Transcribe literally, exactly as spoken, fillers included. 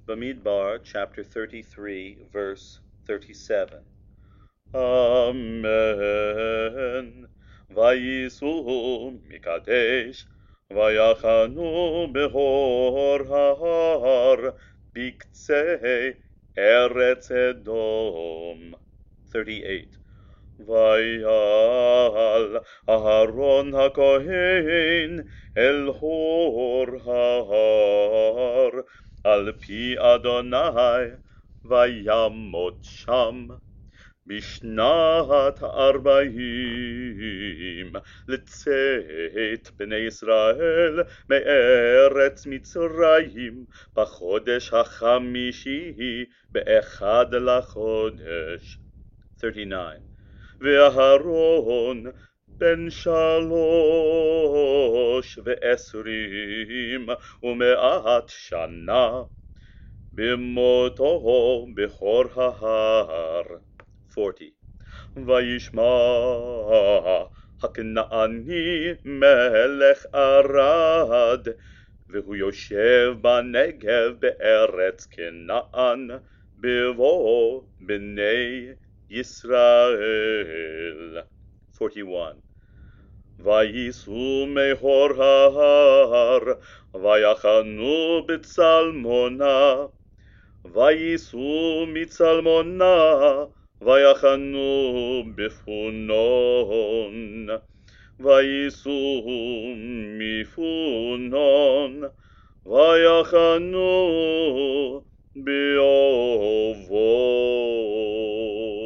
Bamidbar, chapter thirty-three, verse thirty-seven. Amen. Vayisu mikadesh, vayachanu behor har, biktsei eretz Edom. thirty-eight. Vayal Aharon HaKohen el hor har, al pi Adonai vayamot sham. Bishnat arba'im לצאת בני ישראל מארץ מצרים בחודש החמישי באחד לחודש. thirty-nine. ואהרון בן שלוש ועשרים ומאת שנה במותו בחור ההר. forty. וישמע הכנעני מלך ערד, והוא יושב בנגב בארץ כנען, בבוא בני ישראל. forty-one. וייסעו מהור ההר, ויחנו בצלמונה, וייסעו מצלמונה, ויחנו בפונון, וייסעו מפונון, ויחנו באובו.